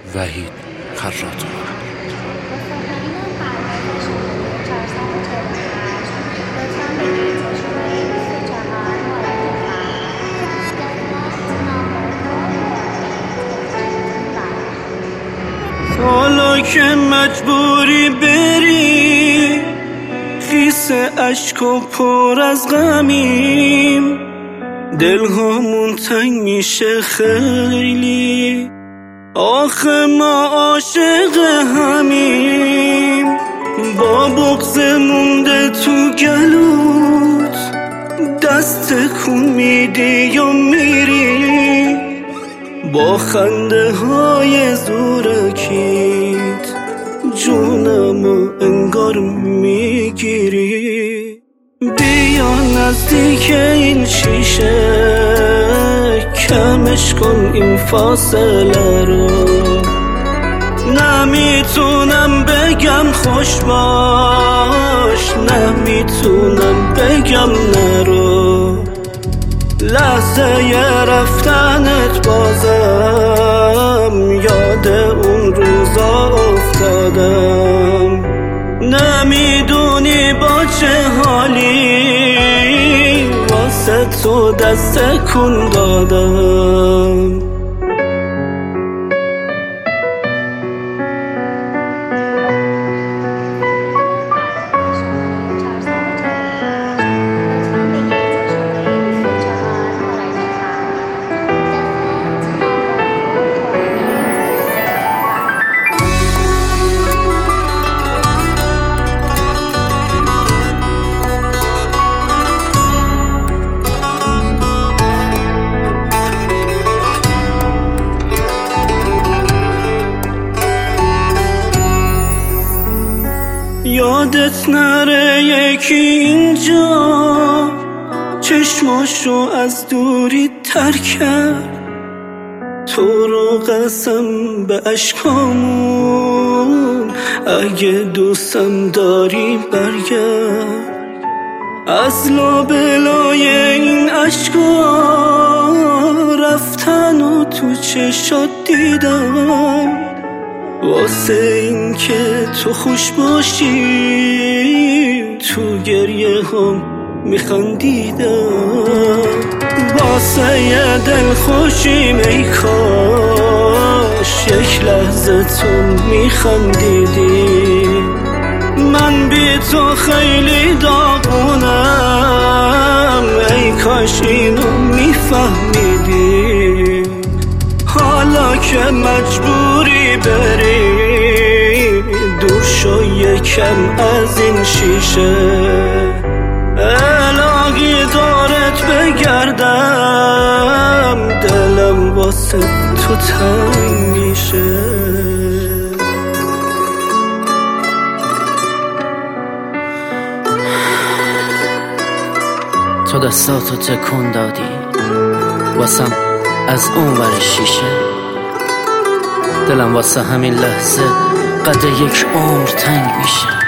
وحید خراطی. حالا که مجبوری بری، خیس عشق و پر از غمیم، دلهامون تنگ میشه خیلی، آخه ما عاشق همیم. با بغض مونده تو گلوت، دست کن میدی یا میری، با خنده های زورکیت جونمو انگار میگیری. بیا نزدیک این شیشه، کمش کن این فاصله رو. نمیتونم بگم خوش باش، نمیتونم بگم نرو، لحظه ی رفتنت بازم یاد اون روزا افتادم. نمیدونی با چه حالی واسه تو دست کن دادم. یادت نره یکی اینجا چشماشو از دوری تر کرد، تو رو قسم به عشقامون اگه دوستم داری برگرد. از لابلای این عشقا رفتن و تو چشات دیدم، واسه این که تو خوش باشی تو گریه هم میخندیدم. واسه یه دل خوشیم ای کاش یک لحظه تو میخندیدی. من بی تو خیلی داغونم، ای کاش اینو میفهمیدی. حالا که مجبوری بری، دور شو یکم از این شیشه، الهی دارت بگردم، دلم واسه تو تنگ میشه. تو دستاتو تکون دادی واسم از اون ور شیشه، دلم واسه همین لحظه قد یک عمر تنگ میشه.